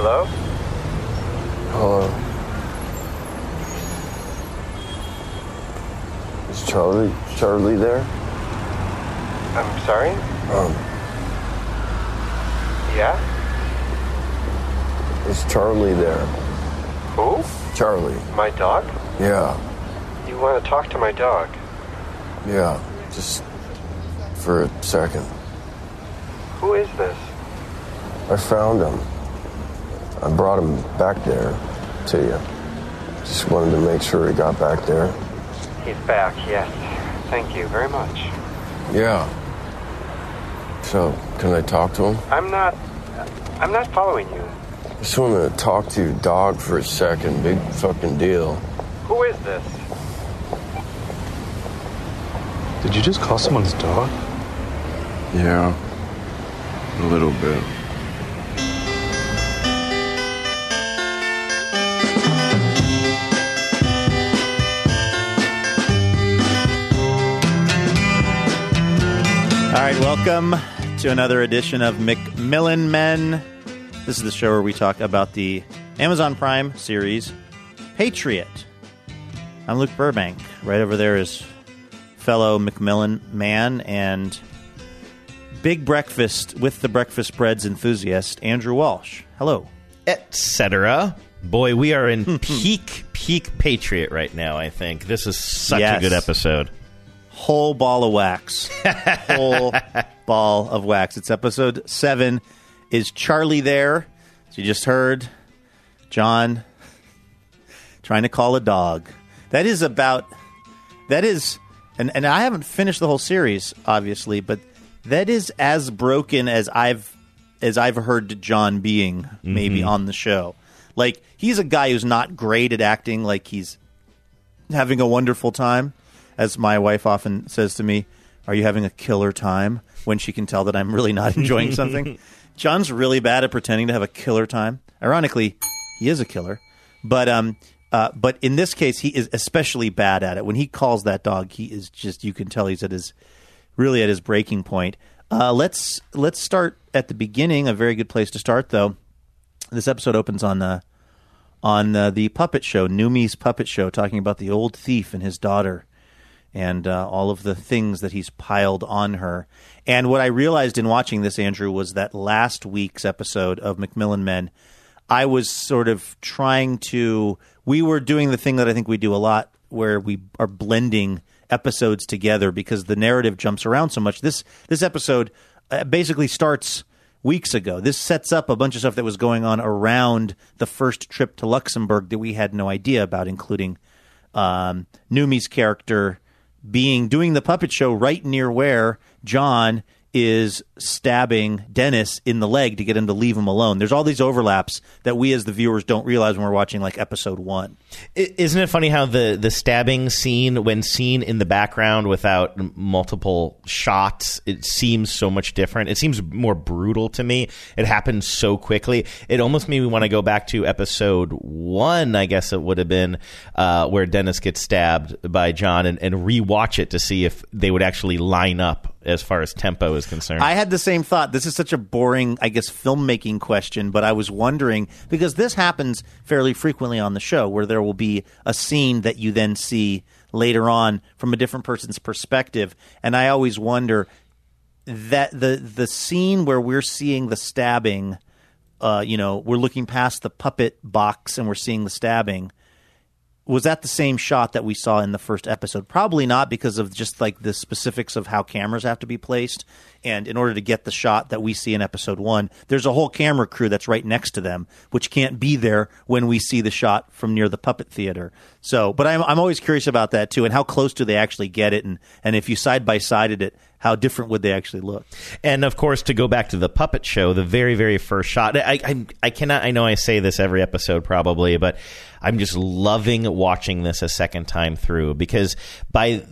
Hello? Hello. Is Charlie there? I'm sorry? Yeah? Is Charlie there? Who? Charlie. My dog? Yeah. You want to talk to my dog? Yeah. Just for a second. Who is this? I found him. I brought him back there to you. Just wanted to make sure he got back there. He's back, yes. Thank you very much. Yeah. So, can I talk to him? I'm not following you. Just want to talk to your dog for a second. Big fucking deal. Who is this? Did you just call someone's dog? Yeah. A little bit. All right, welcome to another edition of McMillan Men. This is the show where we talk about the Amazon Prime series, Patriot. I'm Luke Burbank. Right over there is fellow McMillan man and big breakfast with the breakfast breads enthusiast, Andrew Walsh. Hello. Etc. Boy, we are in peak Patriot right now, I think. This is such a good episode. Whole ball of wax. Whole ball of wax. It's episode 7. Is Charlie there? As you just heard, John trying to call a dog. And I haven't finished the whole series, obviously, but that is as broken as I've heard John being maybe on the show. Like, he's a guy who's not great at acting like he's having a wonderful time. As my wife often says to me, are you having a killer time? When she can tell that I'm really not enjoying something. John's really bad at pretending to have a killer time. Ironically, he is a killer. But in this case, he is especially bad at it. When he calls that dog, he is just, you can tell he's really at his breaking point. Let's start at the beginning. A very good place to start, though. This episode opens on the puppet show, Numi's puppet show, talking about the old thief and his daughter. And all of the things that he's piled on her. And what I realized in watching this, Andrew, was that last week's episode of McMillan Men, I was sort of we were doing the thing that I think we do a lot, where we are blending episodes together because the narrative jumps around so much. This episode basically starts weeks ago. This sets up a bunch of stuff that was going on around the first trip to Luxembourg that we had no idea about, including Numi's character doing the puppet show right near where John is stabbing Dennis in the leg to get him to leave him alone. There's all these overlaps that we as the viewers don't realize when we're watching like episode 1. Isn't it funny how the stabbing scene, when seen in the background without multiple shots, it seems so much different. It seems more brutal to me. It happens so quickly. It almost made me want to go back to episode 1, I guess it would have been, where Dennis gets stabbed by John and rewatch it to see if they would actually line up as far as tempo is concerned. I had the same thought. This is such a boring, I guess, filmmaking question, but I was wondering, because this happens fairly frequently on the show, where there will be a scene that you then see later on from a different person's perspective, and I always wonder that the scene where we're seeing the stabbing, we're looking past the puppet box and we're seeing the stabbing, was that the same shot that we saw in the first episode? Probably not, because of just like the specifics of how cameras have to be placed. And in order to get the shot that we see in episode 1, there's a whole camera crew that's right next to them, which can't be there when we see the shot from near the puppet theater. So, but I'm always curious about that too, and how close do they actually get it, and if you side by sided it, how different would they actually look? And of course, to go back to the puppet show, the very, very first shot, I cannot, I know I say this every episode probably, but I'm just loving watching this a second time through, because by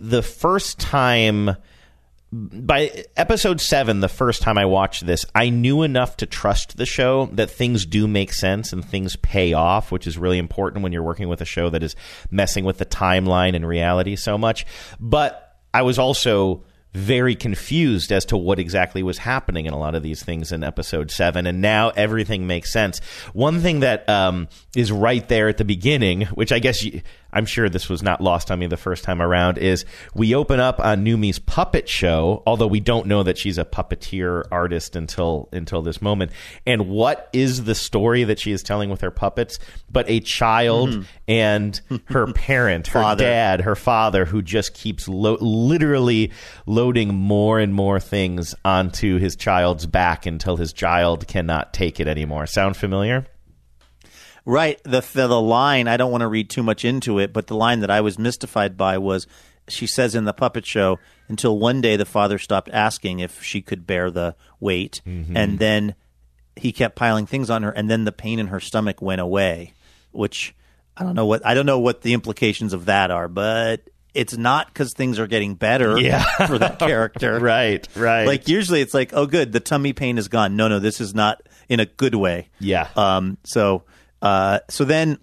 episode 7, the first time I watched this, I knew enough to trust the show that things do make sense and things pay off, which is really important when you're working with a show that is messing with the timeline and reality so much. But I was also very confused as to what exactly was happening in a lot of these things in episode 7, and now everything makes sense. One thing that is right there at the beginning, which I guess I'm sure this was not lost on me the first time around, is we open up on Numi's puppet show, although we don't know that she's a puppeteer artist until this moment. And what is the story that she is telling with her puppets but a child and her parent, her dad, her father, who just keeps literally loading more and more things onto his child's back until his child cannot take it anymore. Sound familiar? Right. The line, I don't want to read too much into it, but the line that I was mystified by was, she says in the puppet show, until one day the father stopped asking if she could bear the weight, and then he kept piling things on her, and then the pain in her stomach went away, which I don't know what the implications of that are, but it's not because things are getting better for that character. Right. Like usually it's like, oh good, the tummy pain is gone. No, this is not in a good way. Yeah. So then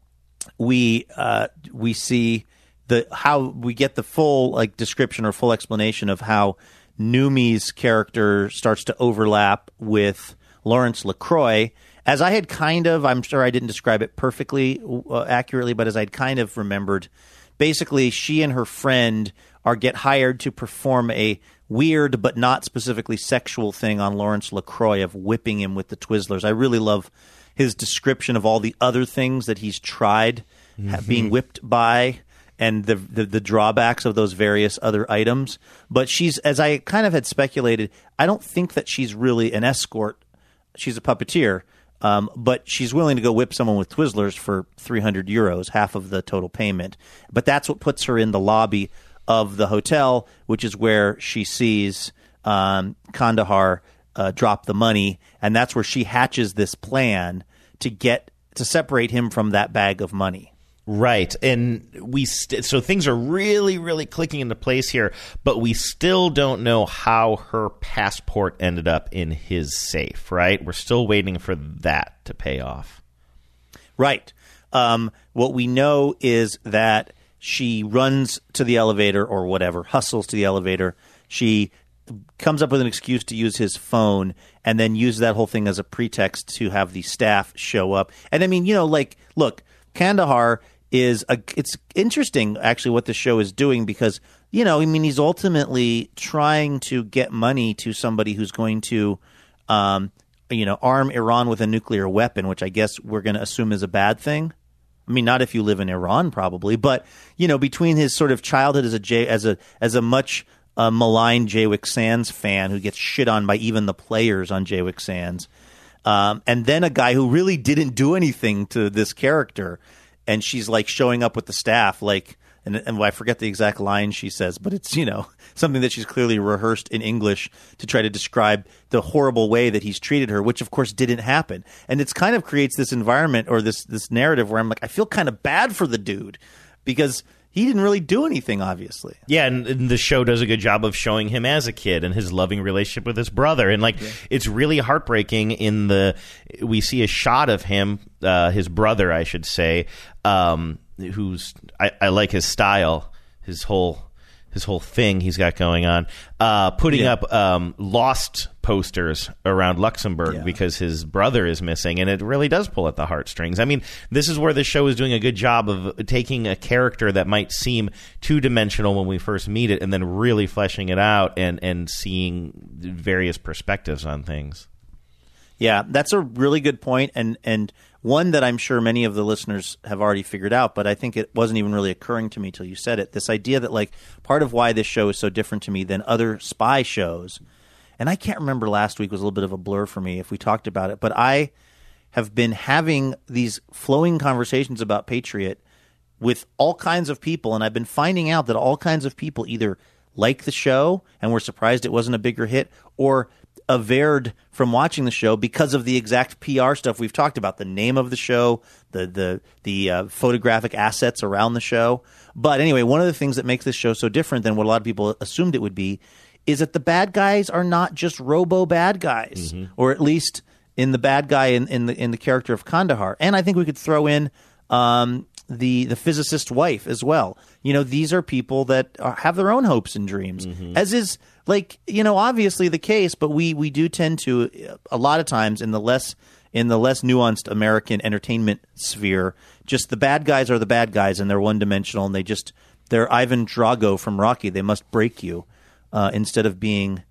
we see how we get the full description or full explanation of how Numi's character starts to overlap with Lawrence LaCroix, as I had I'm sure I didn't describe it perfectly accurately, but as I'd kind of remembered. Basically, she and her friend get hired to perform a weird but not specifically sexual thing on Lawrence LaCroix of whipping him with the Twizzlers. I really love his description of all the other things that he's tried being whipped by and the drawbacks of those various other items. But she's, as I kind of had speculated, I don't think that she's really an escort. She's a puppeteer. But she's willing to go whip someone with Twizzlers for 300 euros, half of the total payment. But that's what puts her in the lobby of the hotel, which is where she sees Kandahar drop the money, and that's where she hatches this plan to separate him from that bag of money. Right, and so things are really, really clicking into place here, but we still don't know how her passport ended up in his safe, right? We're still waiting for that to pay off. Right. What we know is that she runs to the elevator or whatever, hustles to the elevator. She comes up with an excuse to use his phone and then uses that whole thing as a pretext to have the staff show up. And I mean, look, Kandahar it's interesting actually what the show is doing because, he's ultimately trying to get money to somebody who's going to, arm Iran with a nuclear weapon, which I guess we're going to assume is a bad thing. I mean, not if you live in Iran, probably, but between his sort of childhood as a much maligned Jaywick Sands fan who gets shit on by even the players on Jaywick Sands, and then a guy who really didn't do anything to this character. And she's showing up with the staff, and I forget the exact line she says, but it's, something that she's clearly rehearsed in English to try to describe the horrible way that he's treated her, which of course didn't happen. And it's kind of creates this environment or this narrative where I'm I feel kind of bad for the dude because he didn't really do anything, obviously. Yeah, and the show does a good job of showing him as a kid and his loving relationship with his brother. And it's really heartbreaking we see a shot of him, his brother, I should say, who's I like his style, his whole thing he's got going on, putting up lost posters around Luxembourg because his brother is missing, and it really does pull at the heartstrings. I mean, this is where the show is doing a good job of taking a character that might seem two-dimensional when we first meet it and then really fleshing it out and seeing various perspectives on things. Yeah, that's a really good point, and one that I'm sure many of the listeners have already figured out, but I think it wasn't even really occurring to me till you said it. This idea that part of why this show is so different to me than other spy shows, and I can't remember, last week was a little bit of a blur for me if we talked about it, but I have been having these flowing conversations about Patriot with all kinds of people, and I've been finding out that all kinds of people either like the show and were surprised it wasn't a bigger hit, or averred from watching the show because of the exact PR stuff we've talked about, the name of the show, the photographic assets around the show. But anyway, one of the things that makes this show so different than what a lot of people assumed it would be is that the bad guys are not just robo bad guys, or at least in the bad guy in the character of Kandahar. And I think we could throw in the physicist's wife as well. You know, these are people that have their own hopes and dreams, as is obviously the case. But we do tend to a lot of times in the less nuanced American entertainment sphere, just the bad guys are the bad guys and they're one dimensional and they're Ivan Drago from Rocky. They must break you instead of being.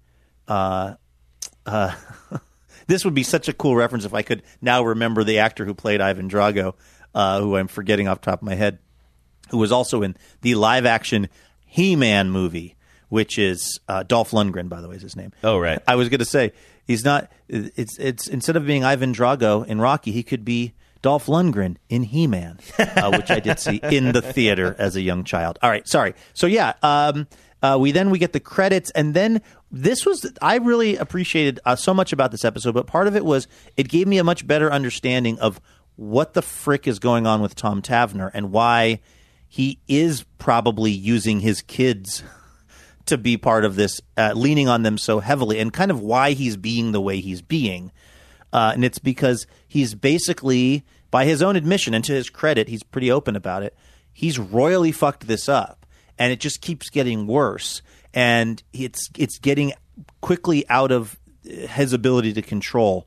This would be such a cool reference if I could now remember the actor who played Ivan Drago, who I'm forgetting off the top of my head, who was also in the live-action He-Man movie, which is Dolph Lundgren, by the way, is his name. Oh, right. I was going to say, he's not. It's instead of being Ivan Drago in Rocky, he could be Dolph Lundgren in He-Man, which I did see in the theater as a young child. All right, sorry. So yeah, we get the credits, and then I really appreciated so much about this episode, but part of it was it gave me a much better understanding of what the frick is going on with Tom Tavner and why he is probably using his kids to be part of this, leaning on them so heavily, and kind of why he's being the way he's being. And it's because he's basically, by his own admission, and to his credit, he's pretty open about it, he's royally fucked this up. And it just keeps getting worse. And it's getting quickly out of his ability to control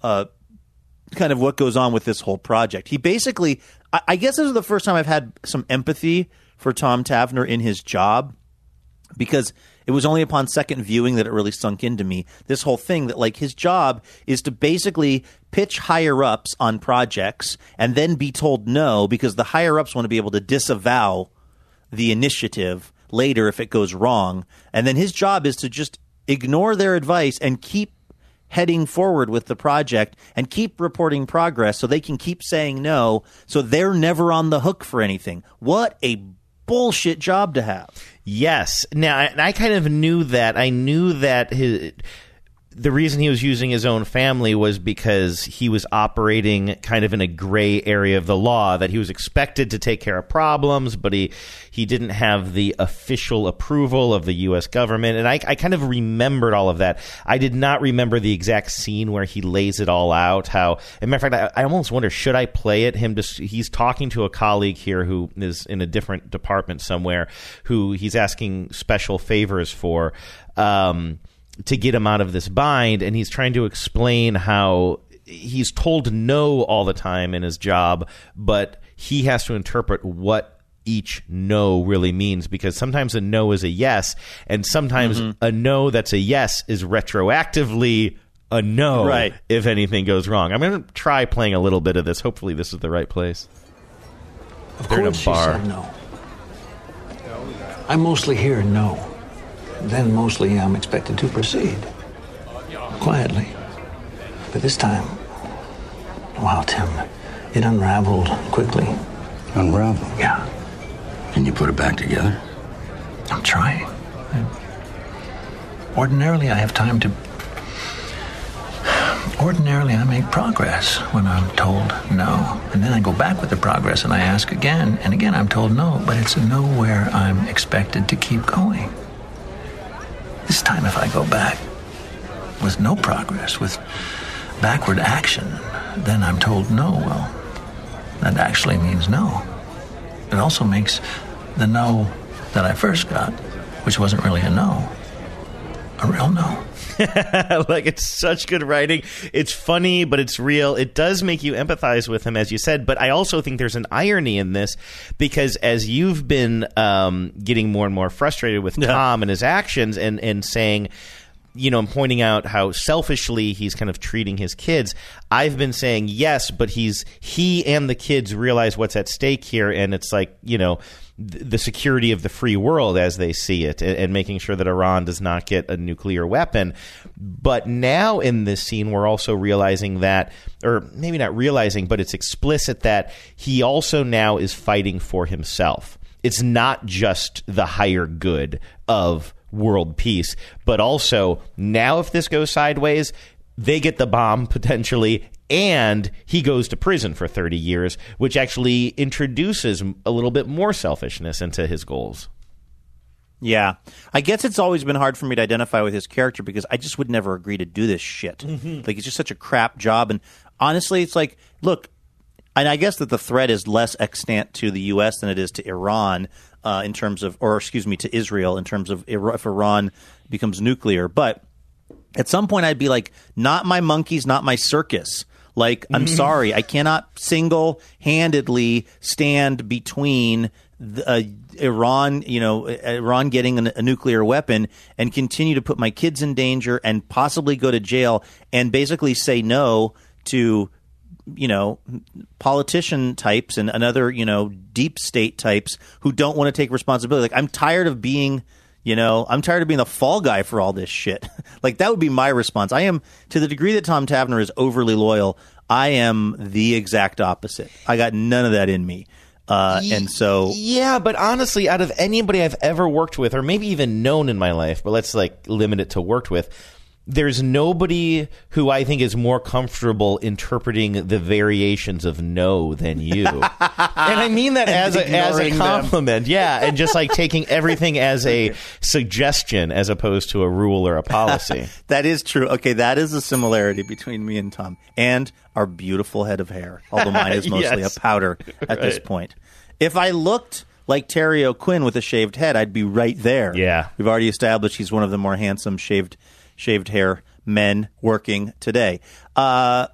kind of what goes on with this whole project. He basically, I guess this is the first time I've had some empathy for Tom Tavner in his job, because it was only upon second viewing that it really sunk into me. This whole thing that, like, his job is to basically pitch higher-ups on projects and then be told no, because the higher-ups want to be able to disavow the initiative later if it goes wrong. And then his job is to just ignore their advice and keep heading forward with the project and keep reporting progress so they can keep saying no, so they're never on the hook for anything. What a bullshit job to have. Yes. Now, I kind of knew that. I knew that the reason he was using his own family was because he was operating kind of in a gray area of the law, that he was expected to take care of problems, but he didn't have the official approval of the U.S. government. And I kind of remembered all of that. I did not remember the exact scene where he lays it all out. As a matter of fact, I almost wonder, should I play it? He's talking to a colleague here who is in a different department somewhere, who he's asking special favors for, to get him out of this bind, and he's trying to explain how he's told no all the time in his job, but he has to interpret what each no really means, because sometimes a no is a yes, and sometimes a no that's a yes is retroactively a no, right, if anything goes wrong. I'm going to try playing a little bit of this. Hopefully this is the right place. Of They're course in a bar. she said no. I mostly hear no. Then mostly I'm expected to proceed. Quietly. But this time, wow, Tim, it unraveled quickly. Unraveled? Yeah. Can you put it back together? I'm trying. Ordinarily, I have time to... Ordinarily, I make progress when I'm told no. And then I go back with the progress and I ask again, and again I'm told no. But it's a no where I'm expected to keep going. This time, if I go back with no progress, with backward action, then I'm told no. Well, that actually means no. It also makes the no that I first got, which wasn't really a no, a real no. Like, it's such good writing. It's funny, but it's real. It does make you empathize with him, as you said. But I also think there's an irony in this, because as you've been getting more and more frustrated with Tom and his actions, and saying, you know, and pointing out how selfishly he's kind of treating his kids, I've been saying yes, but he and the kids realize what's at stake here, and it's like, you know, the security of the free world as they see it, and making sure that Iran does not get a nuclear weapon. But now in this scene, we're also realizing that, or maybe not realizing, but it's explicit that he also now is fighting for himself. It's not just the higher good of world peace, but also now if this goes sideways, they get the bomb potentially, and he goes to prison for 30 years, which actually introduces a little bit more selfishness into his goals. Yeah. I guess it's always been hard for me to identify with his character, because I just would never agree to do this shit. Like, it's just such a crap job. And honestly, it's like, look, And I guess that the threat is less extant to the U.S. than it is to Iran in terms of, or excuse me, to Israel in terms of if Iran becomes nuclear. But at some point I'd be like, not my monkeys, not my circus. Like, I'm sorry, I cannot single-handedly stand between Iran getting a nuclear weapon and continue to put my kids in danger and possibly go to jail and basically say no to politician types and another, deep state types who don't want to take responsibility. Like, I'm tired of being, the fall guy for all this shit. Like, that would be my response. I am, to the degree that Tom Tavener is overly loyal, I am the exact opposite. I got none of that in me. And so. Yeah, but honestly, out of anybody I've ever worked with, or maybe even known in my life, but let's limit it to worked with, there's nobody who I think is more comfortable interpreting the variations of no than you. And I mean that as a compliment. Yeah, and just taking everything as a suggestion as opposed to a rule or a policy. That is true. Okay, that is a similarity between me and Tom and our beautiful head of hair, although mine is mostly Yes. a powder at this point. If I looked like Terry O'Quinn with a shaved head, I'd be right there. Yeah. We've already established he's one of the more handsome shaved hair men working today. So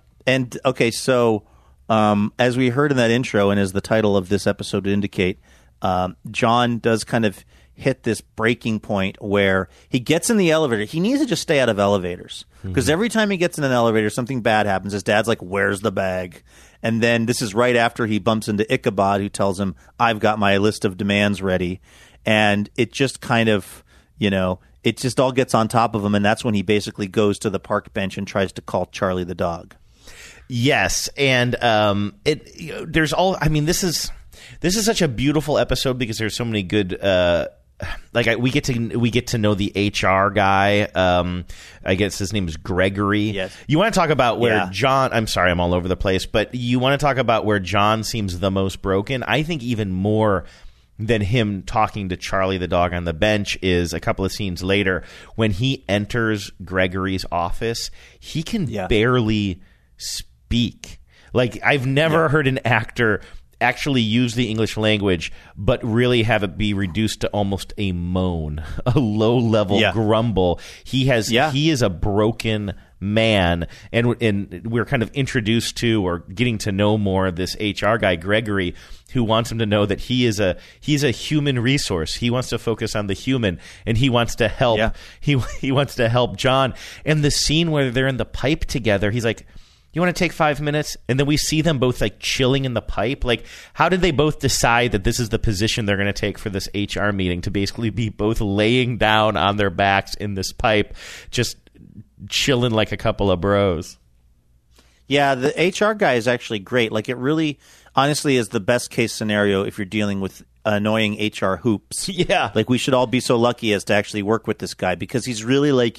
as we heard in that intro and as the title of this episode would indicate, John does kind of hit this breaking point where he gets in the elevator. He needs to just stay out of elevators because every time he gets in an elevator, something bad happens. His dad's like, "Where's the bag?" And then this is right after he bumps into Ichabod, who tells him, "I've got my list of demands ready." And it just kind of, it just all gets on top of him, and that's when he basically goes to the park bench and tries to call Charlie the dog. Yes, and there's all. I mean, this is such a beautiful episode because there's so many good. We get to know the HR guy. I guess his name is Gregory. Yes. You want to talk about where Yeah. John? I'm sorry, I'm all over the place, but you want to talk about where John seems the most broken. I think even more than him talking to Charlie the dog on the bench is a couple of scenes later when he enters Gregory's office. He can barely speak. Like, I've never heard an actor actually use the English language but really have it be reduced to almost a moan, a low-level grumble. He is a broken man, and we're kind of introduced to or getting to know more of this HR guy, Gregory, who wants him to know that he's a human resource. He wants to focus on the human, and he wants to help. Yeah. He wants to help John. And the scene where they're in the pipe together, he's like, "You want to take 5 minutes?" And then we see them both chilling in the pipe. Like, how did they both decide that this is the position they're going to take for this HR meeting, to basically be both laying down on their backs in this pipe, just chilling like a couple of bros? Yeah, the HR guy is actually great. Like, it really, honestly, is the best case scenario if you're dealing with annoying HR hoops. Yeah. Like, we should all be so lucky as to actually work with this guy because he's really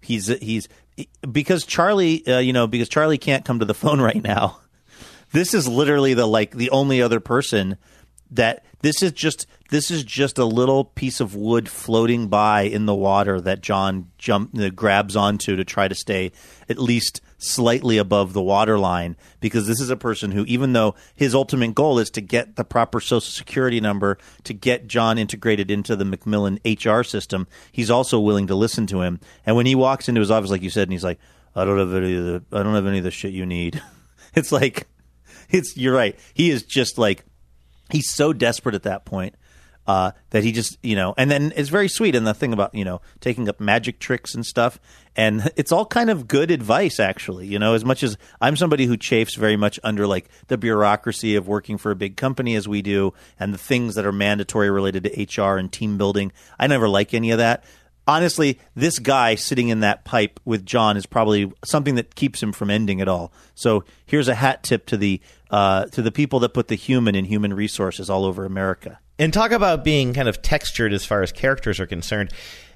because Charlie, because Charlie can't come to the phone right now. This is literally the only other person that this is just a little piece of wood floating by in the water that John grabs onto to try to stay at least slightly above the water line, because this is a person who, even though his ultimate goal is to get the proper Social Security number to get John integrated into the Macmillan HR system, he's also willing to listen to him. And when he walks into his office, like you said, and he's like, I don't have any of the shit you need. It's like, you're right. He is just like, he's so desperate at that point that he just, and then it's very sweet. And the thing about, taking up magic tricks and stuff. And it's all kind of good advice, actually, as much as I'm somebody who chafes very much under the bureaucracy of working for a big company as we do and the things that are mandatory related to HR and team building. I never like any of that. Honestly, this guy sitting in that pipe with John is probably something that keeps him from ending it all. So here's a hat tip to the people that put the human in human resources all over America. And talk about being kind of textured as far as characters are concerned.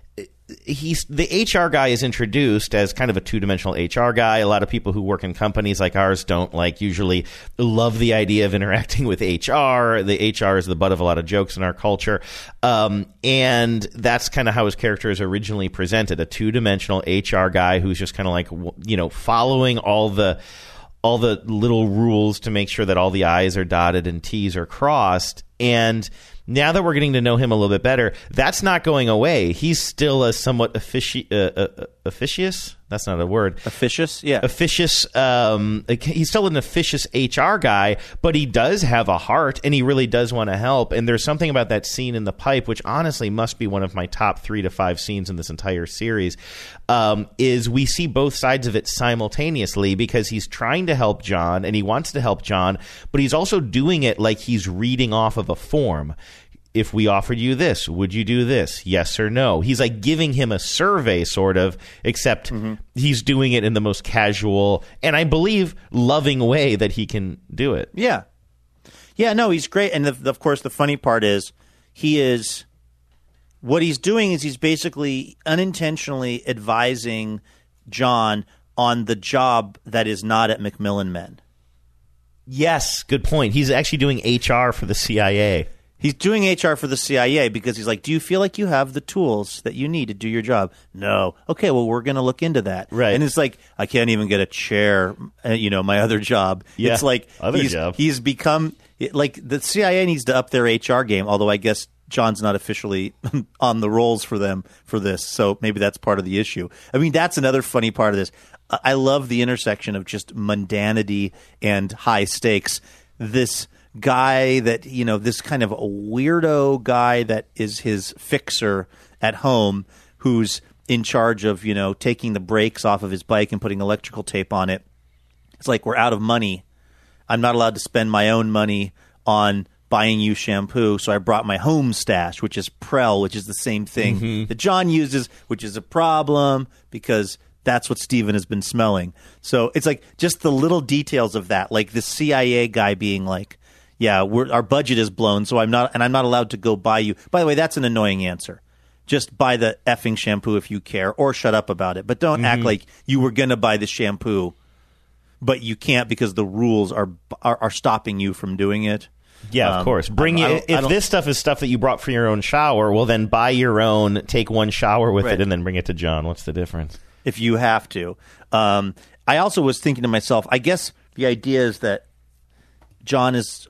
The HR guy is introduced as kind of a two-dimensional HR guy. A lot of people who work in companies like ours don't usually love the idea of interacting with HR. The HR is the butt of a lot of jokes in our culture. And that's kind of how his character is originally presented, a two-dimensional HR guy who's just kind of following all all the little rules to make sure that all the I's are dotted and T's are crossed. And now that we're getting to know him a little bit better, that's not going away. He's still a somewhat officious. That's not a word. Officious, yeah. Officious. He's still an officious HR guy, but he does have a heart, and he really does want to help. And there's something about that scene in the pipe, which honestly must be one of my top 3 to 5 scenes in this entire series, is we see both sides of it simultaneously, because he's trying to help John, and he wants to help John, but he's also doing it like he's reading off of a form. If we offered you this, would you do this? Yes or no? He's like giving him a survey, sort of, except he's doing it in the most casual and, I believe, loving way that he can do it. Yeah. Yeah, no, he's great. And of course, the funny part is what he's doing is he's basically unintentionally advising John on the job that is not at Macmillan Men. Yes, good point. He's actually doing HR for the CIA. He's doing HR for the CIA because he's like, do you feel like you have the tools that you need to do your job? No. Okay, well, we're going to look into that. Right. And it's like, I can't even get a chair, my other job. Yeah, it's like job. He's become, like, the CIA needs to up their HR game, although I guess John's not officially on the rolls for them for this, so maybe that's part of the issue. I mean, that's another funny part of this. I love the intersection of just mundanity and high stakes. This guy that, this kind of a weirdo guy that is his fixer at home, who's in charge of, taking the brakes off of his bike and putting electrical tape on it. It's like, we're out of money. I'm not allowed to spend my own money on buying you shampoo, so I brought my home stash, which is Prel, which is the same thing that John uses, which is a problem because that's what Steven has been smelling. So it's like just the little details of that, like the CIA guy being like, yeah, our budget is blown, so I'm not allowed to go buy you. By the way, that's an annoying answer. Just buy the effing shampoo if you care, or shut up about it. But don't act like you were going to buy the shampoo, but you can't because the rules are stopping you from doing it. Yeah, of course. If this stuff is stuff that you brought for your own shower, well, then buy your own, take one shower with it, and then bring it to John. What's the difference? If you have to. I also was thinking to myself, I guess the idea is that John is...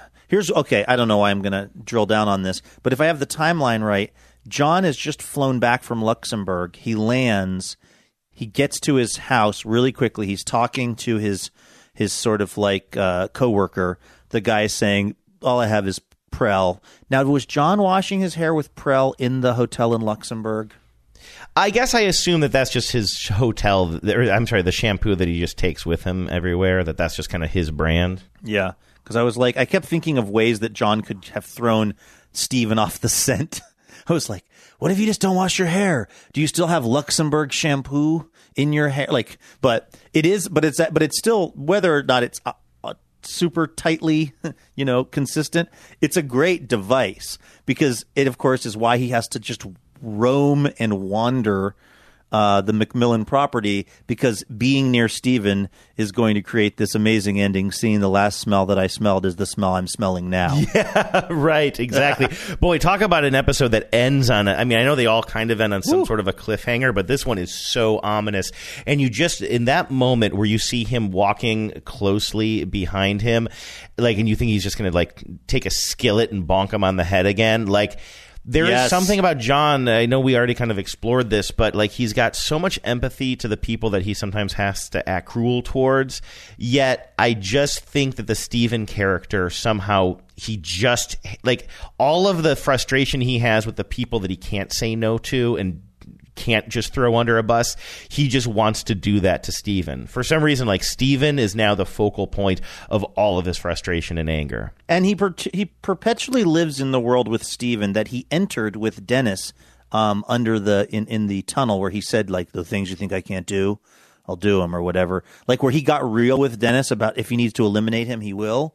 I don't know why I'm going to drill down on this, but if I have the timeline right, John has just flown back from Luxembourg. He lands. He gets to his house really quickly. He's talking to his sort of like coworker. The guy is saying, all I have is Prel. Now, was John washing his hair with Prel in the hotel in Luxembourg? I guess I assume that that's just his hotel. The shampoo that he just takes with him everywhere, that's just kind of his brand. Yeah. Because I kept thinking of ways that John could have thrown Steven off the scent. I was like, what if you just don't wash your hair? Do you still have Luxembourg shampoo in your hair? But it's still, whether or not it's super tightly, consistent, it's a great device because it, of course, is why he has to just roam and wander the Macmillan property, because being near Steven is going to create this amazing ending scene. The last smell that I smelled is the smell I'm smelling now. Yeah, right, exactly. Boy, talk about an episode that ends on I know they all kind of end on some sort of a cliffhanger, but this one is so ominous. And you just, in that moment where you see him walking closely behind him, and you think he's just going to take a skillet and bonk him on the head again, there is something about John. I know we already kind of explored this, but he's got so much empathy to the people that he sometimes has to act cruel towards. Yet I just think that the Steven character somehow, he just all of the frustration he has with the people that he can't say no to and can't just throw under a bus, he just wants to do that to Steven. For some reason, Steven is now the focal point of all of his frustration and anger. And he perpetually lives in the world with Steven that he entered with Dennis under in the tunnel, where he said, the things you think I can't do, I'll do them, or whatever. Where he got real with Dennis about if he needs to eliminate him, he will.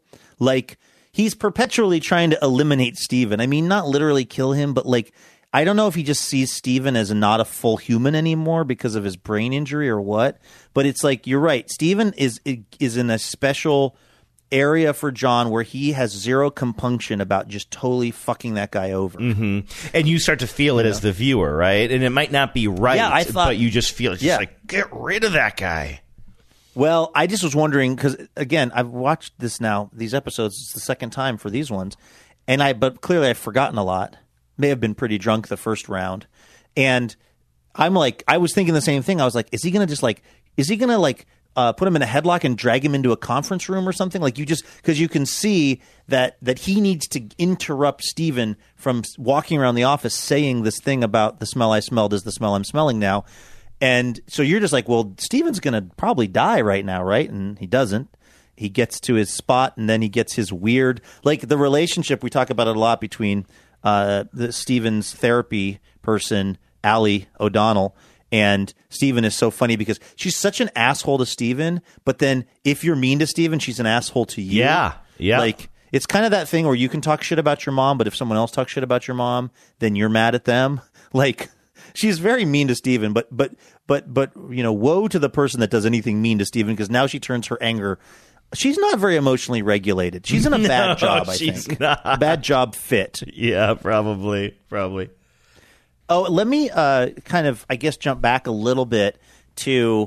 He's perpetually trying to eliminate Steven. I mean, not literally kill him, but I don't know if he just sees Steven as not a full human anymore because of his brain injury or what, but it's you're right. Steven is in a special area for John where he has zero compunction about just totally fucking that guy over. Mm-hmm. And you start to feel it as the viewer, right? And it might not be right, but you just feel it. Just get rid of that guy. Well, I just was wondering because again, I've watched these episodes. It's the second time for these ones, but clearly I've forgotten a lot. May have been pretty drunk the first round, and I'm like, I was thinking the same thing. I was like, is he going to put him in a headlock and drag him into a conference room or something? Like because you can see that he needs to interrupt Steven from walking around the office saying this thing about the smell I smelled is the smell I'm smelling now. And so you're just like, well, Steven's going to probably die right now, right? And he doesn't. He gets to his spot and then he gets his weird, like the relationship, we talk about it a lot between the Steven's therapy person, Allie O'Donnell, and Steven is so funny because she's such an asshole to Steven, but then if you're mean to Steven, she's an asshole to you. Yeah. Like, it's kind of that thing where you can talk shit about your mom, but if someone else talks shit about your mom, then you're mad at them. Like, she's very mean to Steven, but woe to the person that does anything mean to Steven, because now she turns her anger. She's not very emotionally regulated. She's in a bad job, I think. Not. A bad job fit. Yeah, probably. Oh, let me kind of, I guess, jump back a little bit to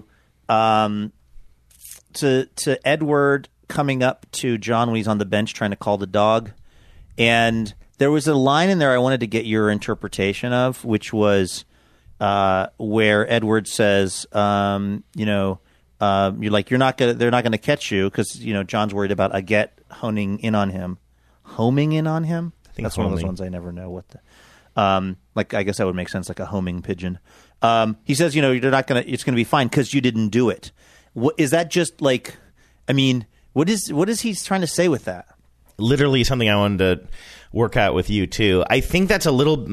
Edward coming up to John when he's on the bench trying to call the dog. And there was a line in there I wanted to get your interpretation of, which was where Edward says, you're like, they're not gonna catch you because John's worried about Aget homing in on him. Homing in on him? I think that's one of those ones I never know what the. I guess that would make sense, like a homing pigeon. He says, it's gonna be fine because you didn't do it. What is that? Just like, I mean, what is he trying to say with that? Literally something I wanted to work out with you too. I think that's a little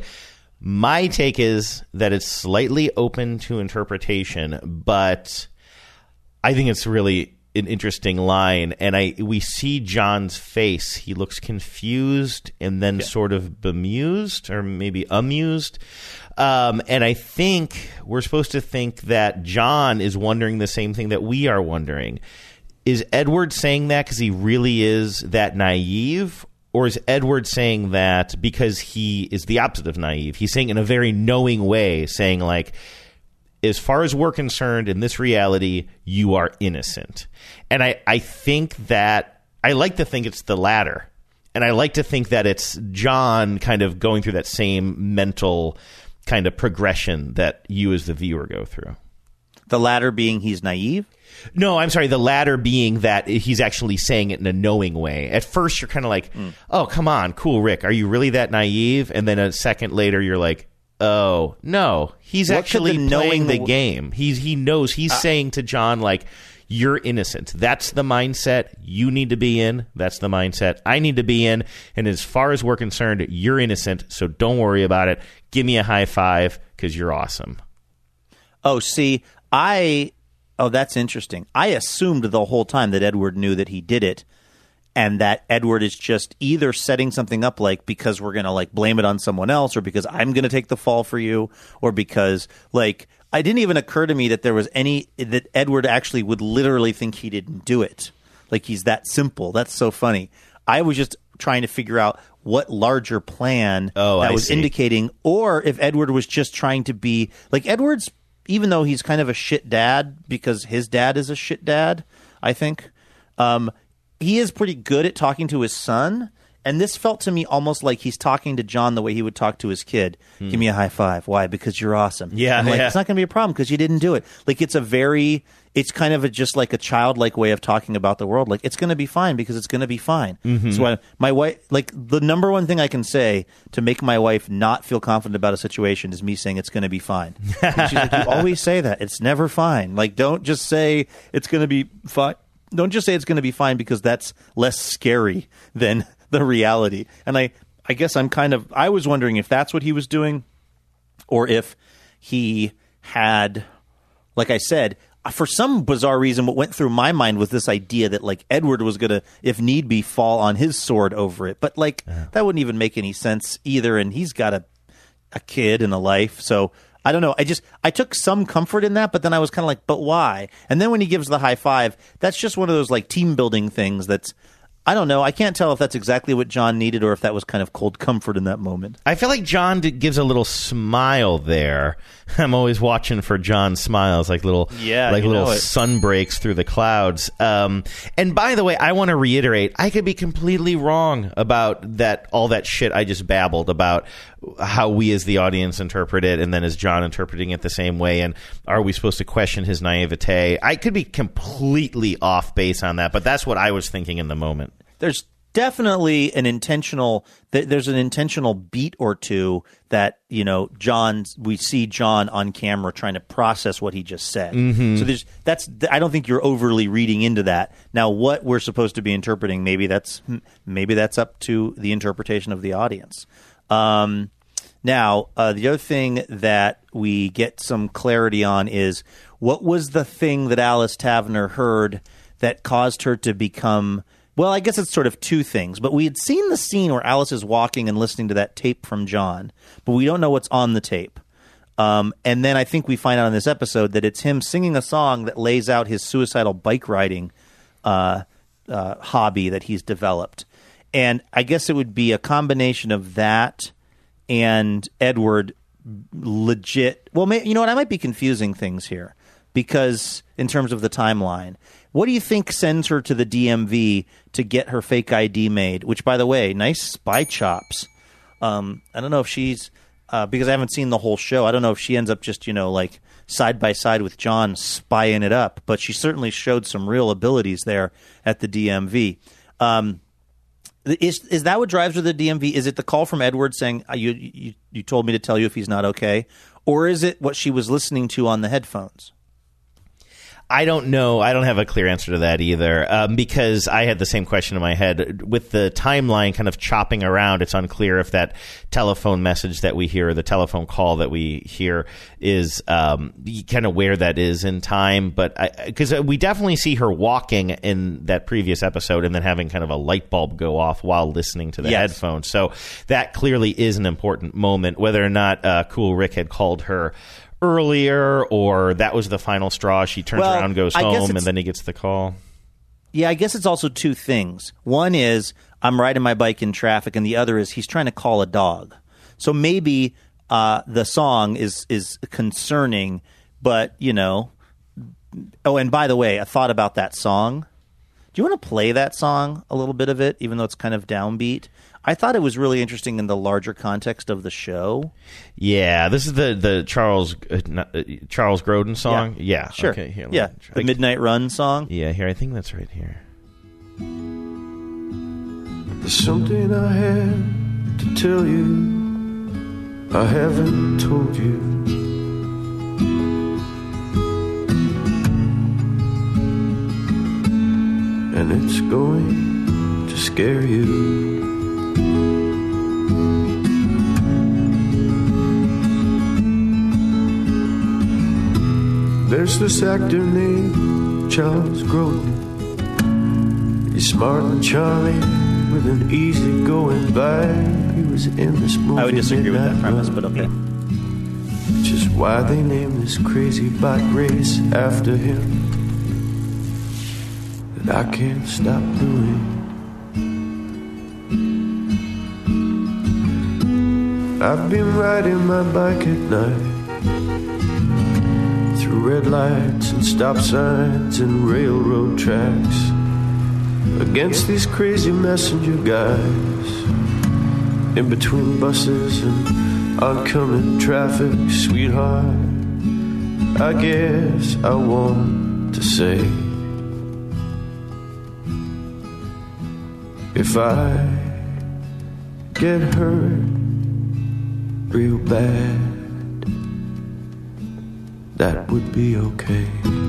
my take is that it's slightly open to interpretation, but I think it's really an interesting line. And we see John's face. He looks confused and then sort of bemused or maybe amused. And I think we're supposed to think that John is wondering the same thing that we are wondering. Is Edward saying that because he really is that naive? Or is Edward saying that because he is the opposite of naive? He's saying in a very knowing way, saying like, as far as we're concerned in this reality, you are innocent. And I think that I like to think it's the latter. And I like to think that it's John kind of going through that same mental kind of progression that you as the viewer go through. The latter being he's naive? No, I'm sorry. The latter being that he's actually saying it in a knowing way. At first, you're kind of like, oh, come on. Cool, Rick. Are you really that naive? And then a second later, you're like, oh, no. He's actually playing the game. He knows. He's saying to John, like, you're innocent. That's the mindset you need to be in. That's the mindset I need to be in. And as far as we're concerned, you're innocent. So don't worry about it. Give me a high five because you're awesome. Oh, see, that's interesting. I assumed the whole time that Edward knew that he did it and that Edward is just either setting something up like because we're going to like blame it on someone else or because I'm going to take the fall for you or because like it didn't even occur to me that there was that Edward actually would literally think he didn't do it. Like he's that simple. That's so funny. I was just trying to figure out what larger plan that was indicating or if Edward was just trying to be like Edward's. Even though he's kind of a shit dad because his dad is a shit dad, I think, he is pretty good at talking to his son. And this felt to me almost like he's talking to John the way he would talk to his kid. Give me a high five. Why? Because you're awesome. Yeah. I'm like, it's not going to be a problem because you didn't do it. Like it's kind of just like a childlike way of talking about the world. Like it's going to be fine because it's going to be fine. Mm-hmm. So my wife, like the number one thing I can say to make my wife not feel confident about a situation is me saying it's going to be fine. And she's like, you always say that. It's never fine. Like don't just say it's going to be fine. Don't just say it's going to be fine because that's less scary than the reality. And I guess I was wondering if that's what he was doing or if he had, like I said, for some bizarre reason, what went through my mind was this idea that like Edward was going to, if need be, fall on his sword over it. But like that wouldn't even make any sense either. And he's got a kid and a life. So I don't know. I took some comfort in that, but then I was kind of like, but why? And then when he gives the high five, that's just one of those like team building things that's, I don't know. I can't tell if that's exactly what John needed or if that was kind of cold comfort in that moment. I feel like John gives a little smile there. I'm always watching for John smiles, like little sun breaks through the clouds. And by the way, I want to reiterate, I could be completely wrong about all that shit I just babbled about how we as the audience interpret it, and then is John interpreting it the same way, and are we supposed to question his naivete? I could be completely off base on that, but that's what I was thinking in the moment. There's definitely there's an intentional beat or two that, we see John on camera trying to process what he just said. So I don't think you're overly reading into that. Now, what we're supposed to be interpreting, maybe that's up to the interpretation of the audience. Now, the other thing that we get some clarity on is, what was the thing that Alice Tavener heard that caused her to become... Well, I guess it's sort of two things, but we had seen the scene where Alice is walking and listening to that tape from John, but we don't know what's on the tape. And then I think we find out in this episode that it's him singing a song that lays out his suicidal bike riding hobby that he's developed. And I guess it would be a combination of that and Edward legit... Well, you know what? I might be confusing things here, because in terms of the timeline... What do you think sends her to the DMV to get her fake ID made? Which, by the way, nice spy chops. I don't know if she's because I haven't seen the whole show. I don't know if she ends up just side by side with John spying it up. But she certainly showed some real abilities there at the DMV. Is that what drives her to the DMV? Is it the call from Edward saying you told me to tell you if he's not okay, or is it what she was listening to on the headphones? I don't know. I don't have a clear answer to that either, because I had the same question in my head. With the timeline kind of chopping around, it's unclear if that telephone message that we hear, or the telephone call that we hear, is kind of where that is in time. But because we definitely see her walking in that previous episode and then having kind of a light bulb go off while listening to the headphones. So that clearly is an important moment. Whether or not Cool Rick had called her earlier, or that was the final straw, she turns around, goes home, and then he gets the call. Yeah, I guess it's also two things. One is, I'm riding my bike in traffic, and the other is he's trying to call a dog. So maybe the song is concerning, but, Oh, and by the way, a thought about that song. Do you want to play that song, a little bit of it, even though it's kind of downbeat? I thought it was really interesting in the larger context of the show. Yeah, this is the Charles Grodin song. Yeah, sure. Okay, here, the Midnight Run song. Yeah, here, I think that's right here. There's something I had to tell you, I haven't told you. And it's going to scare you. There's this actor named Charles Grodin. He's smart and charming with an easygoing vibe. He was in this movie. I would disagree with that premise, but okay. Which is why they named this crazy bike race after him. That I can't stop doing. I've been riding my bike at night, through red lights and stop signs and railroad tracks, against these crazy messenger guys, in between buses and oncoming traffic. Sweetheart, I guess I want to say, if I get hurt real bad, that would be okay.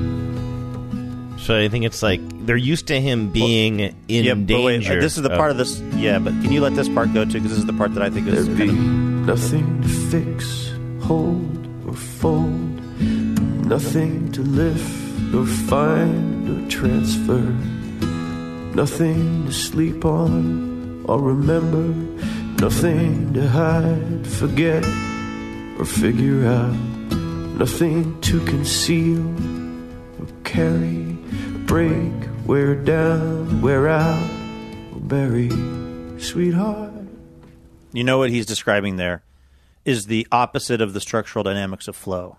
So I think it's like they're used to him being in danger. Wait, this is the part of this. Yeah, but can you let this part go too? Because this is the part that I think is. There'd be nothing to fix, hold, or fold, nothing to lift or find or transfer, nothing to sleep on or remember, nothing to hide, forget, or figure out, nothing to conceal or carry, break, wear down, wear out, huckleberry, sweetheart. You know what he's describing there is the opposite of the structural dynamics of flow.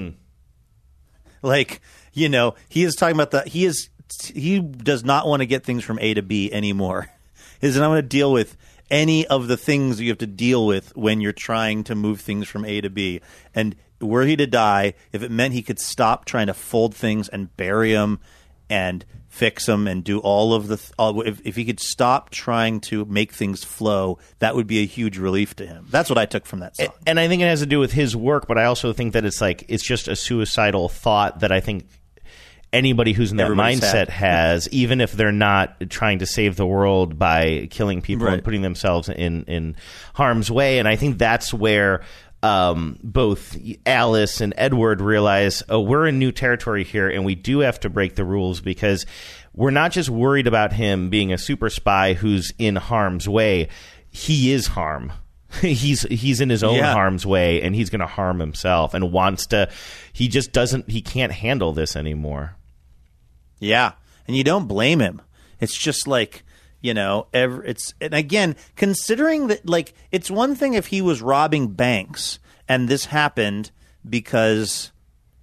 Like, you know, he is talking about he does not want to get things from A to B anymore. He doesn't want to deal with any of the things you have to deal with when you're trying to move things from A to B. And were he to die, if it meant he could stop trying to fold things and bury them and fix them and do all of if he could stop trying to make things flow, that would be a huge relief to him. That's what I took from that song. And I think it has to do with his work, but I also think that it's just a suicidal thought that I think anybody who's in that mindset has, even if they're not trying to save the world by killing people and putting themselves in harm's way. And I think that's where both Alice and Edward realize, we're in new territory here, and we do have to break the rules, because we're not just worried about him being a super spy who's in harm's way. He is harm. He's in his own harm's way, and he's going to harm himself and wants to. He just doesn't. He can't handle this anymore. Yeah, and you don't blame him. It's just like, you know, and again, considering that, like, it's one thing if he was robbing banks and this happened because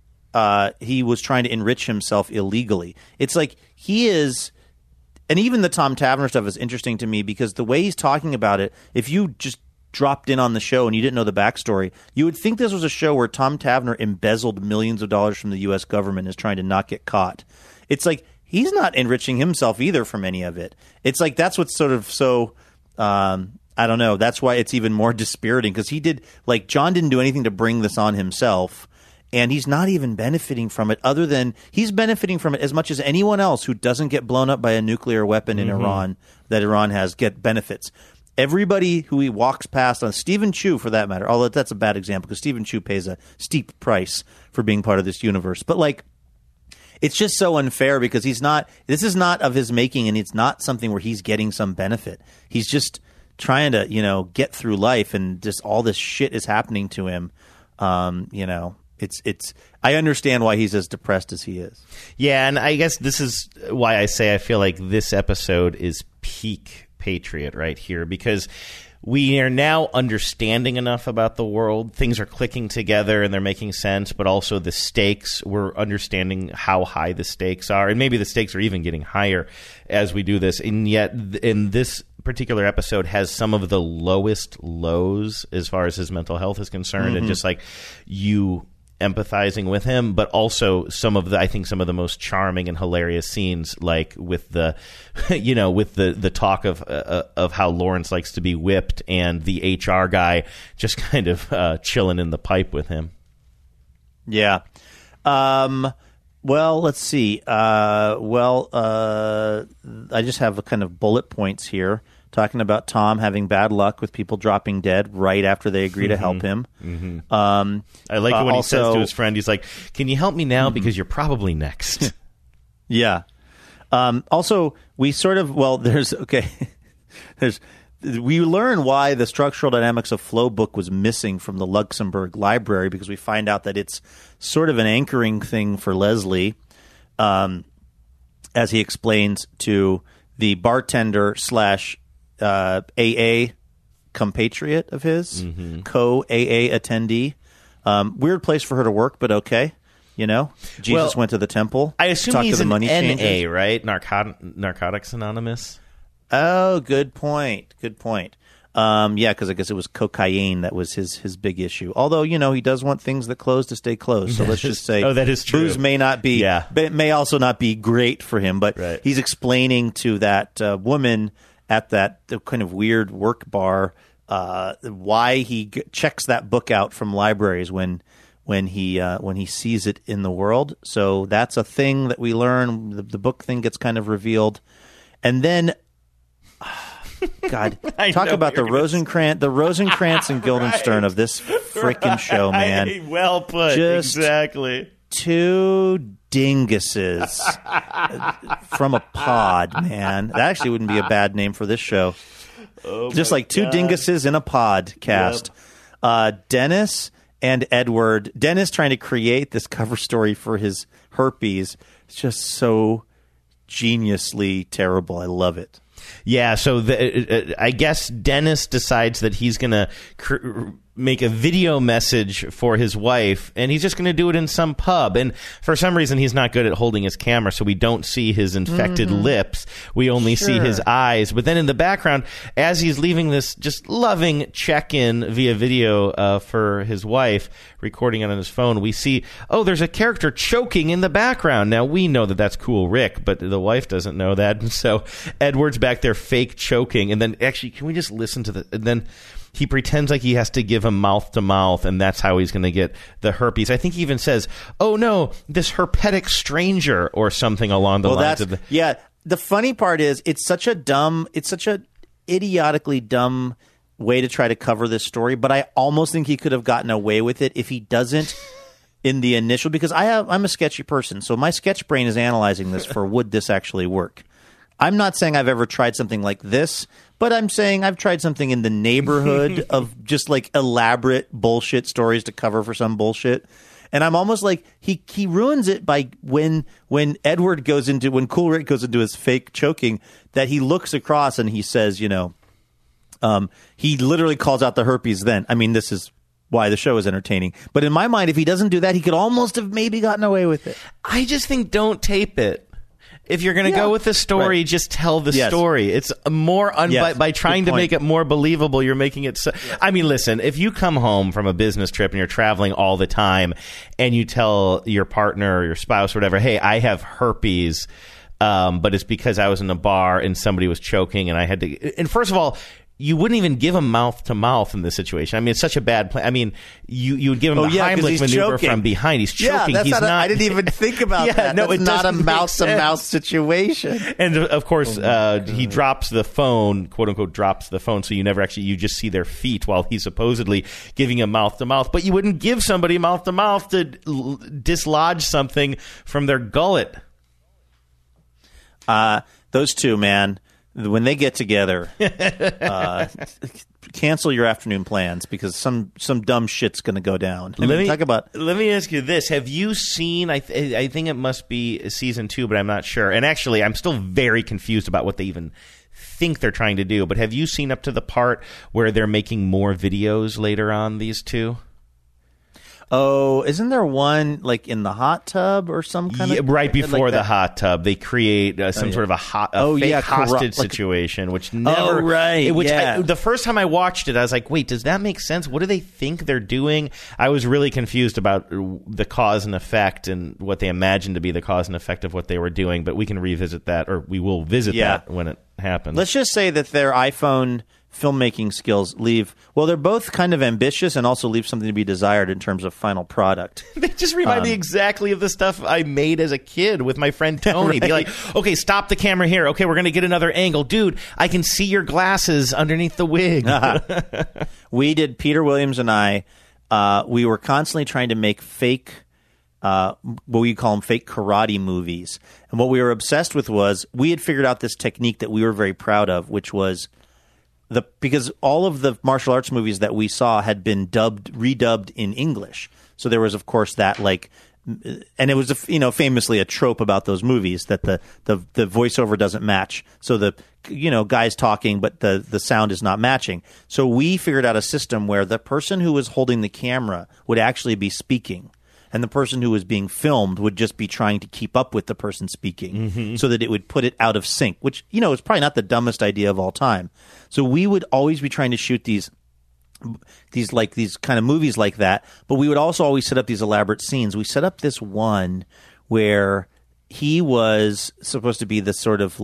he was trying to enrich himself illegally. It's like he is, and even the Tom Taverner stuff is interesting to me because the way he's talking about it, if you just dropped in on the show and you didn't know the backstory, you would think this was a show where Tom Taverner embezzled millions of dollars from the U.S. government and is trying to not get caught. It's like he's not enriching himself either from any of it. It's like that's what's sort of so I don't know. That's why it's even more dispiriting, because John didn't do anything to bring this on himself, and he's not even benefiting from it, other than he's benefiting from it as much as anyone else who doesn't get blown up by a nuclear weapon in Iran that Iran has get benefits. Everybody who he walks past, on Stephen Chu for that matter, although that's a bad example because Stephen Chu pays a steep price for being part of this universe, but like, it's just so unfair because this is not of his making, and it's not something where he's getting some benefit. He's just trying to, you know, get through life, and just all this shit is happening to him. You know, I understand why he's as depressed as he is. Yeah, and I guess this is why I say I feel like this episode is peak Patriot right here, because we are now understanding enough about the world. Things are clicking together and they're making sense, but also the stakes, we're understanding how high the stakes are. And maybe the stakes are even getting higher as we do this. And yet, in this particular episode, has some of the lowest lows as far as his mental health is concerned. And just like you empathizing with him, but also some of the most charming and hilarious scenes, like with the, you know, with the talk of how Lawrence likes to be whipped, and the HR guy just kind of chilling in the pipe with him. Yeah. Well, let's see. I just have a kind of bullet points here, talking about Tom having bad luck with people dropping dead right after they agree to help him. I like it when he says to his friend, he's like, "Can you help me now? Because you're probably next." Yeah. Also, we sort of, we learn why the Structural Dynamics of Flow book was missing from the Luxembourg Library, because we find out that it's sort of an anchoring thing for Leslie, as he explains to the bartender / AA compatriot of his, co-AA attendee. Weird place for her to work, but okay. You know, Jesus went to the temple. I assume he's an NA, changers. right? Narcotics Anonymous. Oh, good point. Yeah, because I guess it was cocaine that was his big issue. Although, you know, he does want things that close to stay closed. So let's just say, that is true. Booze may not be, but it may also not be great for him. But he's explaining to that woman at that kind of weird work bar why he checks that book out from libraries when he sees it in the world. So that's a thing that we learn. The book thing gets kind of revealed, and then. God, talk about the Rosencrantz and Guildenstern of this freaking show, man. Well put. Just exactly. Two dinguses from a pod, man. That actually wouldn't be a bad name for this show. Just like two dinguses in a podcast. Yep. Dennis and Edward. Dennis trying to create this cover story for his herpes. It's just so geniusly terrible. I love it. Yeah, so I guess Dennis decides that he's going to make a video message for his wife, and he's just going to do it in some pub. And for some reason, he's not good at holding his camera, so we don't see his infected lips. We only see his eyes. But then in the background, as he's leaving this just loving check-in via video for his wife, recording it on his phone, we see, there's a character choking in the background. Now, we know that that's Cool Rick, but the wife doesn't know that. And so Edward's back there fake choking. And then, actually, can we just listen to and then he pretends like he has to give him mouth to mouth, and that's how he's going to get the herpes. I think he even says, "Oh no, this herpetic stranger," or something along the lines of. The funny part is, it's such a idiotically dumb way to try to cover this story. But I almost think he could have gotten away with it if he doesn't in the initial. Because I'm a sketchy person, so my sketch brain is analyzing this for would this actually work. I'm not saying I've ever tried something like this, but I'm saying I've tried something in the neighborhood of just like elaborate bullshit stories to cover for some bullshit. And I'm almost like he ruins it by when Edward goes into, when Cool Rick goes into his fake choking, that he looks across and he says, he literally calls out the herpes then. I mean, this is why the show is entertaining. But in my mind, if he doesn't do that, he could almost have maybe gotten away with it. I just think don't tape it. If you're going to go with the story, just tell the story. It's more by trying to make it more believable. You're making it. I mean, listen. If you come home from a business trip and you're traveling all the time, and you tell your partner or your spouse or whatever, "Hey, I have herpes, but it's because I was in a bar and somebody was choking and I had to." And first of all, you wouldn't even give him mouth to mouth in this situation. I mean, it's such a bad plan. I mean, you would give him the Heimlich maneuver from behind. He's choking. Yeah, he's not. I didn't even think about that. No, it's not a mouth to mouth situation. And of course, he drops the phone, quote unquote, drops the phone. So you never actually, you just see their feet while he's supposedly giving him mouth to mouth. But you wouldn't give somebody mouth to mouth to dislodge something from their gullet. Those two, man. When they get together, cancel your afternoon plans because some dumb shit's going to go down. Let me ask you this: have you seen? I think it must be season 2, but I'm not sure. And actually, I'm still very confused about what they even think they're trying to do. But have you seen up to the part where they're making more videos later on? These two. Oh, isn't there one like in the hot tub or some kind of right before the hot tub? They create some sort of a fake hostage situation, which never. The first time I watched it, I was like, "Wait, does that make sense? What do they think they're doing?" I was really confused about the cause and effect and what they imagined to be the cause and effect of what they were doing. But we can revisit that, or we will visit that when it happens. Let's just say that their iPhone filmmaking skills they're both kind of ambitious and also leave something to be desired in terms of final product. They just remind me exactly of the stuff I made as a kid with my friend Tony. Be like, "Okay, stop the camera here. Okay, we're going to get another angle. Dude, I can see your glasses underneath the wig." We did, Peter Williams and I, we were constantly trying to make fake, what we call them, fake karate movies. And what we were obsessed with was, we had figured out this technique that we were very proud of, which was, because all of the martial arts movies that we saw had been redubbed in English. So there was, of course, that and it was famously a trope about those movies that the voiceover doesn't match. So the guy's talking, but the sound is not matching. So we figured out a system where the person who was holding the camera would actually be speaking, and the person who was being filmed would just be trying to keep up with the person speaking, so that it would put it out of sync, which, is probably not the dumbest idea of all time. So we would always be trying to shoot these kind of movies like that, but we would also always set up these elaborate scenes. We set up this one where he was supposed to be the sort of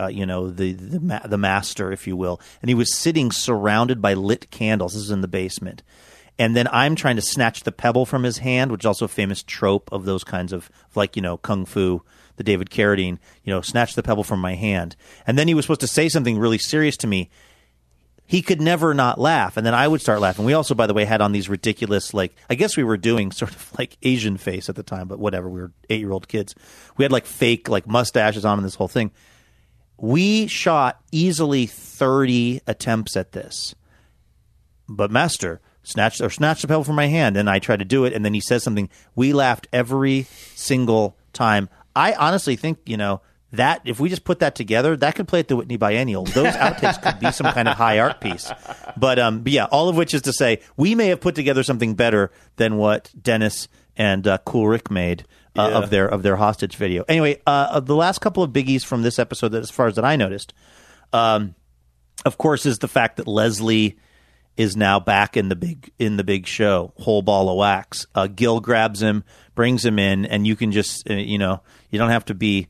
the master, if you will, and he was sitting surrounded by lit candles. This is in the basement. And then I'm trying to snatch the pebble from his hand, which is also a famous trope of those kinds of, Kung Fu, the David Carradine, snatch the pebble from my hand. And then he was supposed to say something really serious to me. He could never not laugh. And then I would start laughing. We also, by the way, had on these ridiculous, I guess we were doing sort of like Asian face at the time, but whatever. We were 8-year-old kids. We had fake, mustaches on and this whole thing. We shot easily 30 attempts at this. But master, snatch the pebble from my hand, and I try to do it, and then he says something. We laughed every single time. I honestly think, that if we just put that together, that could play at the Whitney Biennial. Those outtakes could be some kind of high art piece. But yeah, all of which is to say, we may have put together something better than what Dennis and Cool Rick made of their hostage video. Anyway, the last couple of biggies from this episode, that as far as that I noticed, of course, is the fact that Leslie is now back in the big show, whole ball of wax. Gil grabs him, brings him in, and you can just you don't have to be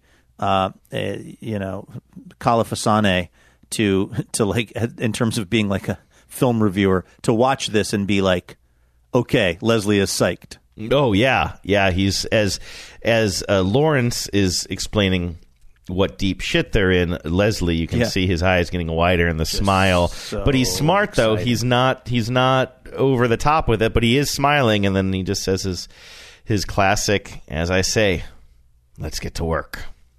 Califasane to like, in terms of being like a film reviewer, to watch this and be like, okay, Leslie is psyched. Oh yeah. He's as Lawrence is explaining what deep shit they're in. Leslie, you can see his eyes getting wider and the smile. But he's smart though. Excited. He's not over the top with it, but he is smiling. And then he just says his classic, as I say, let's get to work.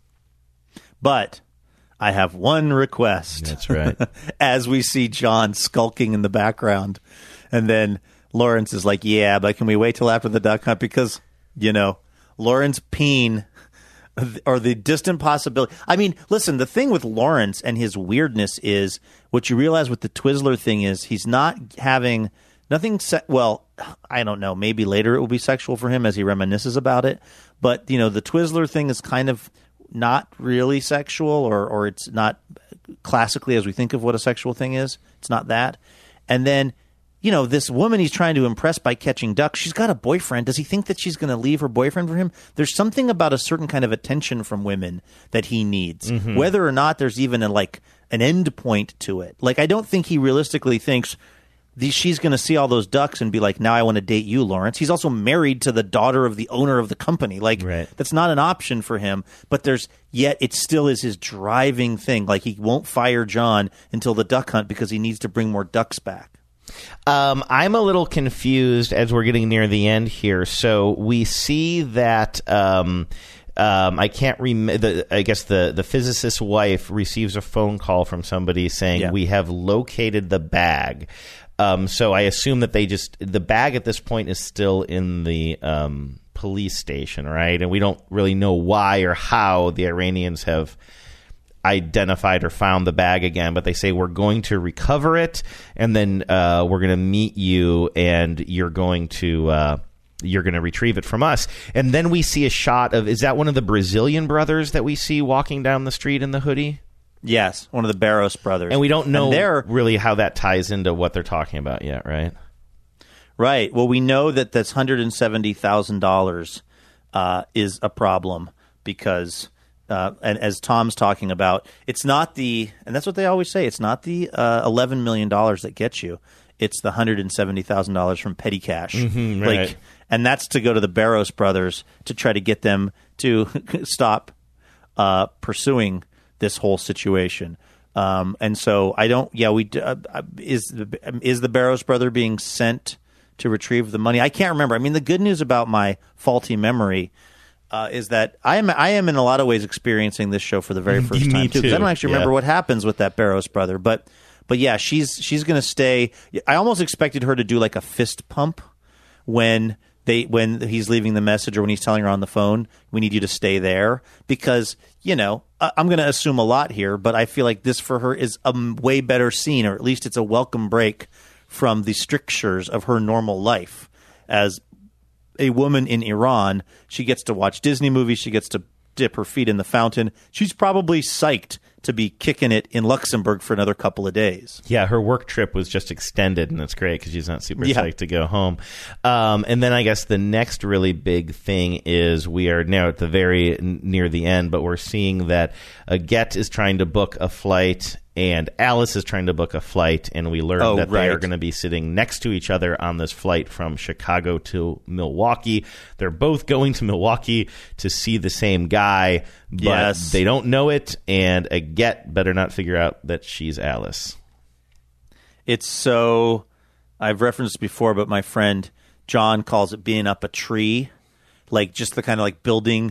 But I have one request. That's right. As we see John skulking in the background, and then Lawrence is like, yeah, but can we wait till after the duck hunt? Because, Lawrence Peen, or the distant possibility. I mean, listen, the thing with Lawrence and his weirdness is, what you realize with the Twizzler thing is, he's not having nothing. Well, I don't know. Maybe later it will be sexual for him as he reminisces about it. But, the Twizzler thing is kind of not really sexual, or it's not classically as we think of what a sexual thing is. It's not that. And then, this woman he's trying to impress by catching ducks, she's got a boyfriend. Does he think that she's going to leave her boyfriend for him? There's something about a certain kind of attention from women that he needs, whether or not there's even an end point to it. Like, I don't think he realistically thinks she's going to see all those ducks and be like, now I want to date you, Lawrence. He's also married to the daughter of the owner of the company. Like, That's not an option for him. But yet it still is his driving thing. Like, he won't fire John until the duck hunt because he needs to bring more ducks back. I'm a little confused as we're getting near the end here. So we see that I can't remember. I guess the physicist's wife receives a phone call from somebody saying, we have located the bag. So I assume that the bag at this point is still in the police station, right? And we don't really know why or how the Iranians have identified or found the bag again, but they say, we're going to recover it, and then we're going to meet you, and you're going to retrieve it from us. And then we see a shot of, is that one of the Brazilian brothers that we see walking down the street in the hoodie? Yes, one of the Barros brothers. And we don't know really how that ties into what they're talking about yet, right? Right. Well, we know that this $170,000 is a problem because, and as Tom's talking about, it's not and that's what they always say, it's not the $11 million that gets you. It's the $170,000 from petty cash. Right. And that's to go to the Barros brothers to try to get them to stop pursuing this whole situation. And so I don't. Yeah, is the Barros brother being sent to retrieve the money? I can't remember. I mean, the good news about my faulty memory is that I am in a lot of ways experiencing this show for the very first time too, because I don't actually remember what happens with that Barros brother. But yeah, she's going to stay. I almost expected her to do like a fist pump when he's leaving the message, or when he's telling her on the phone, we need you to stay there, because, I'm going to assume a lot here, but I feel like this for her is a way better scene, or at least it's a welcome break from the strictures of her normal life. As a woman in Iran, she gets to watch Disney movies, she gets to dip her feet in the fountain. She's probably psyched to be kicking it in Luxembourg for another couple of days. Yeah, her work trip was just extended, and that's great because she's not super psyched to go home. And then I guess the next really big thing is we are now at the very near the end, but we're seeing that Get is trying to book a flight, and Alice is trying to book a flight, and we learn that they are going to be sitting next to each other on this flight from Chicago to Milwaukee. They're both going to Milwaukee to see the same guy, but they don't know it, and Get better not figure out that she's Alice. It's so... I've referenced before, but my friend John calls it being up a tree, like just the kind of like building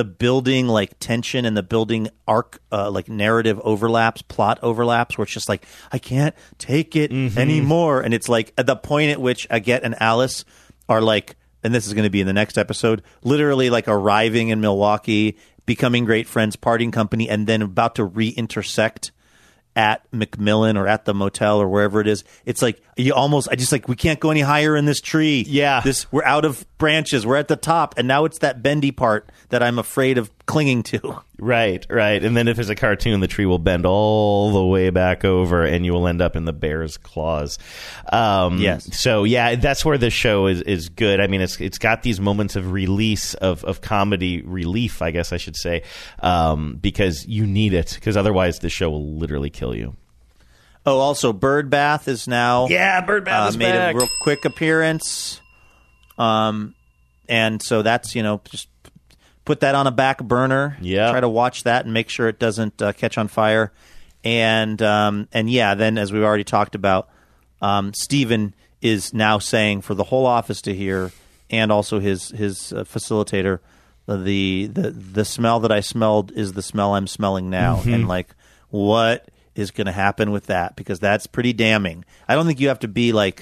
like tension and the building arc, like narrative overlaps, plot overlaps, where it's just like, I can't take it anymore. And it's like at the point at which Get and Alice are like, and this is going to be in the next episode, literally like arriving in Milwaukee, becoming great friends, parting company, and then about to re-intersect at McMillan or at the motel or wherever it is. It's like we can't go any higher in this tree. Yeah. We're out of branches. We're at the top. And now it's that bendy part that I'm afraid of clinging to. Right. And then if there's a cartoon, the tree will bend all the way back over and you will end up in the bear's claws. Yes. So, yeah, that's where the show is good. I mean, it's got these moments of release, of comedy relief, I guess I should say, because you need it, because otherwise the show will literally kill you. Oh, also, Birdbath is now... Yeah, Birdbath is made back. a real quick appearance. And so that's, just put that on a back burner. Yeah. Try to watch that and make sure it doesn't catch on fire. And yeah, then as we've already talked about, Steven is now saying for the whole office to hear, and also his facilitator, the smell that I smelled is the smell I'm smelling now. Mm-hmm. And like, what is going to happen with that? Because that's pretty damning. I don't think you have to be like,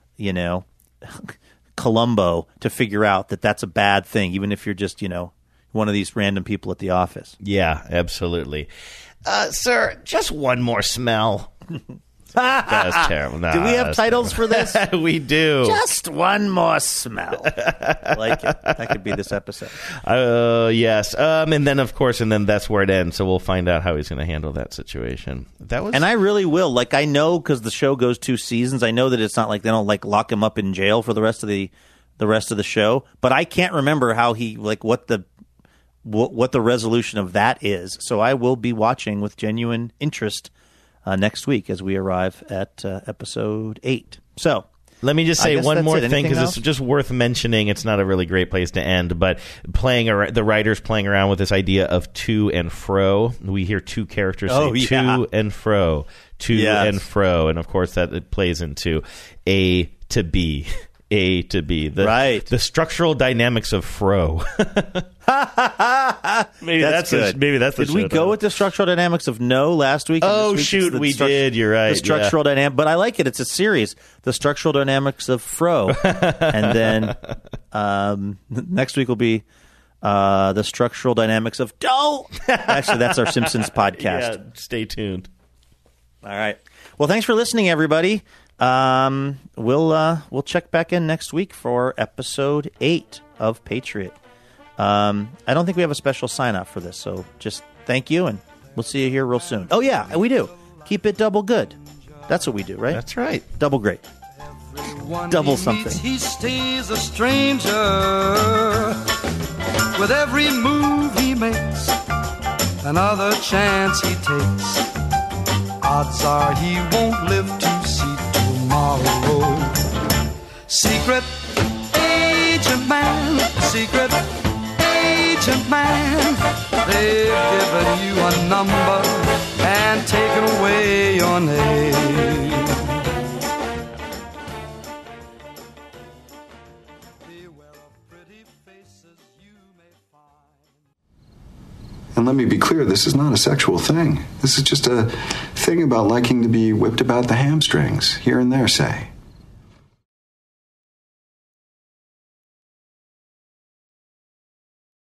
Columbo to figure out that that's a bad thing, even if you're just, one of these random people at the office. Yeah, absolutely. Sir, just one more smell. That's terrible. Do we have titles for this? We do. Just one more smell. I like it. That could be this episode. Yes. And then, of course, that's where it ends. So we'll find out how he's going to handle that situation. And I really will. Like, I know, because the show goes 2 seasons, I know that it's not like they don't lock him up in jail for the rest of the show. But I can't remember how he what the resolution of that is. So I will be watching with genuine interest next week as we arrive at episode 8. So let me just say one more thing, Anything because else? it's just worth mentioning. It's not a really great place to end, but the writers playing around with this idea of to and fro. We hear 2 characters say to and fro, and fro, and of course that it plays into A to B. A to B. The structural dynamics of fro. Maybe that's good. Maybe that's the Did we go with the structural dynamics of no last week? Oh, shoot, we did. You're right. The structural dynamic, but I like it. It's a series. The structural dynamics of fro. And then next week will be the structural dynamics of dough. Actually, that's our Simpsons podcast. Yeah, stay tuned. All right. Well, thanks for listening, everybody. We'll check back in next week for episode 8 of Patriot. I don't think we have a special sign-off for this, so just thank you, and we'll see you here real soon. Oh, yeah, we do. Keep it double good. That's what we do, right? That's right. Double great. Double something. Meets, he stays a stranger. With every move he makes, another chance he takes, odds are he won't live to see tomorrow. Secret agent man, secret agent man, they've given you a number and taken away your name. And let me be clear, this is not a sexual thing. This is just a thing about liking to be whipped about the hamstrings, here and there, say.